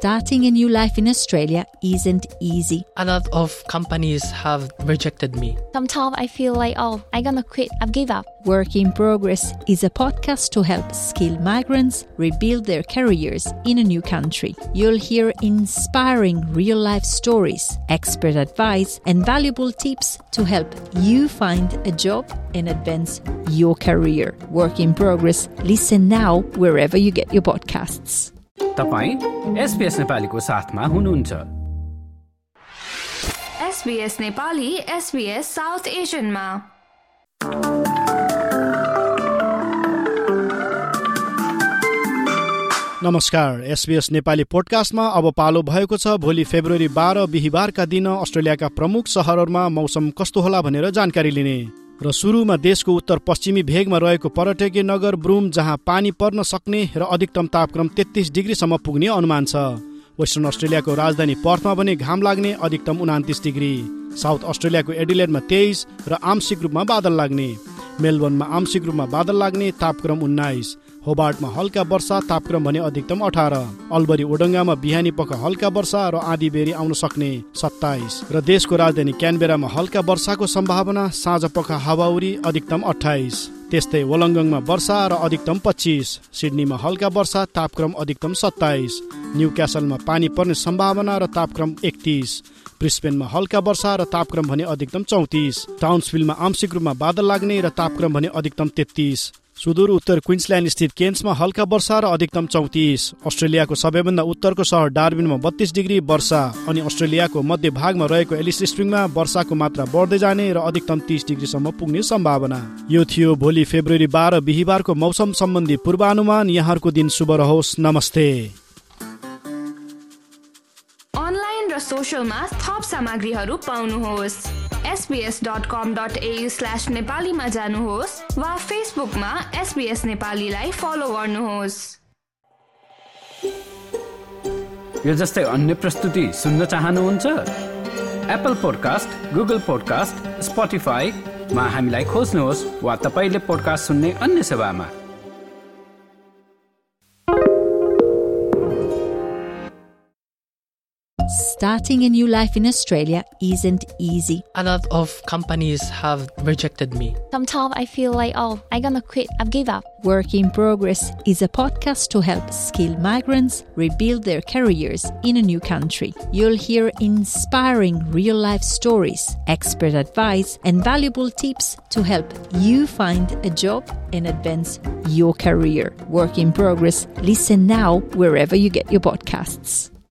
Starting a new life in Australia isn't easy. A lot of companies have rejected me. Sometimes I feel like, I'm gonna quit, I've give up. Work in Progress is a podcast to help skilled migrants rebuild their careers in a new country. You'll hear inspiring real-life stories, expert advice, and valuable tips to help you find a job and advance your career. Work in Progress. Listen now wherever you get your podcasts. तपाईं SBS नेपालीको साथमा हुनुहुन्छ। SBS Nepali SBS south एशियनमा। नमस्कार, SBS Nepali पोडकास्टमा अब पालो भएको छ भोलि फेब्रुअरी 12 बिहीबारका दिन अस्ट्रेलियाका प्रमुख शहरहरूमा मौसम कस्तो होला भनेर जानकारी लिने र सुरुमा देशको उत्तर पश्चिमी भेगमा रहेको पर्यटकीय नगर ब्रुम जहाँ पानी पर्न सक्ने र अधिकतम तापक्रम 33 डिग्रीसम्म पुग्ने अनुमान छ। वेस्टर्न अस्ट्रेलियाको राजधानी पर्थमा भने घाम लाग्ने, अधिकतम 29 डिग्री। साउथ अस्ट्रेलियाको एडिलेडमा 23 र आंशिक रूपमा बादल लाग्ने। मेलबर्नमा आंशिक रूपमा बादल लाग्ने, तापक्रम 19। होबार्टमा हल्का वर्षा, तापक्रम भने अधिकतम 18। अल्बरी ओडङ्गामा बिहानी पख हल्का वर्षा र आधी बेरी आउन सक्ने 27 र देशको राजधानी क्यानबेरामा हल्का वर्षाको सम्भावना, साँझ पख हावाहुरी, अधिकतम 28। त्यस्तै वोलङ्गङमा वर्षा र अधिकतम 25। सिडनीमा हल्का वर्षा, तापक्रम अधिकतम 27। न्युक्यासलमा पानी पर्ने सम्भावना र तापक्रम 31। ब्रिस्बेनमा हल्का वर्षा र तापक्रम भने अधिकतम 34। टाउन्सभिलमा आंशिक रूपमा बादल लाग्ने र तापक्रम भने अधिकतम 33। सुदूर उत्तर क्विन्सल्यान्ड स्थित केन्समा हल्का वर्षा र अधिकतम 34। अस्ट्रेलियाको सबैभन्दा उत्तरको सहर डार्विनमा 32 डिग्री वर्षा अनि अस्ट्रेलियाको मध्य भागमा रहेको एलिस स्प्रिङमा वर्षाको मात्रा बढ्दै जाने र अधिकतम 30 डिग्रीसम्म पुग्ने सम्भावना। यो थियो भोलि फेब्रुअरी 12 बिहीबारको मौसम सम्बन्धी पूर्वानुमान। यहाँहरूको दिन शुभ रहोस्। नमस्ते। अनलाइन र सोशलमा थप सामग्रीहरू पाउनुहोस्। sbs.com.au/नेपालीमा जानुहोस् वा फेसबुकमा SBS नेपालीलाई फलो गर्नुहोस्। यो जस्तै अन्य प्रस्तुति सुन्न चाहनुहुन्छ? एप्पल पोडकास्ट, गुगल पोडकास्ट, स्पोटिफाईमा हामीलाई खोज्नुहोस् वा तपाईले पोडकास्ट सुन्ने अन्य सेवामा। Starting a new life in Australia isn't easy. A lot of companies have rejected me. Sometimes I feel like, I'm gonna quit, I've give up. Work in Progress is a podcast to help skilled migrants rebuild their careers in a new country. You'll hear inspiring real-life stories, expert advice, and valuable tips to help you find a job and advance your career. Work in Progress. Listen now wherever you get your podcasts.